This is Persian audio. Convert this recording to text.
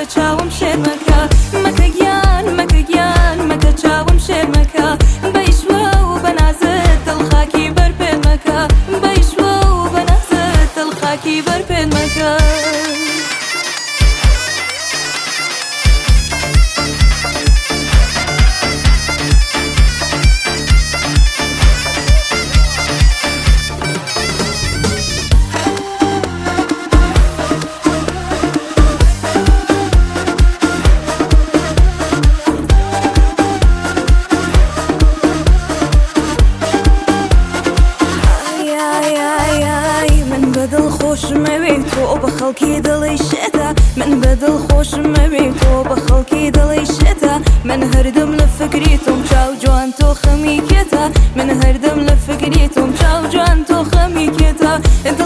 مەکە چاوم شێر مەکە مەکە گیان مەکە گیان مەکە چاوم شێر مەکە بەیشوە و بەنازت دڵخاکی بەر پێ مەکە بەیشوە و بەنازت دڵخاکی بەر پێ مەکە خۆشمەوێ تۆ بە خەڵکی دڵی شێتە من بەدڵ خۆشمەوێ تۆ بە خەڵکی دڵی شێتە من هەردەم لە فکری تۆم چاو جوان تۆ خەمی کێتە من هەردەم لە فکری تۆم چاو جوان تۆ خەمی کێتە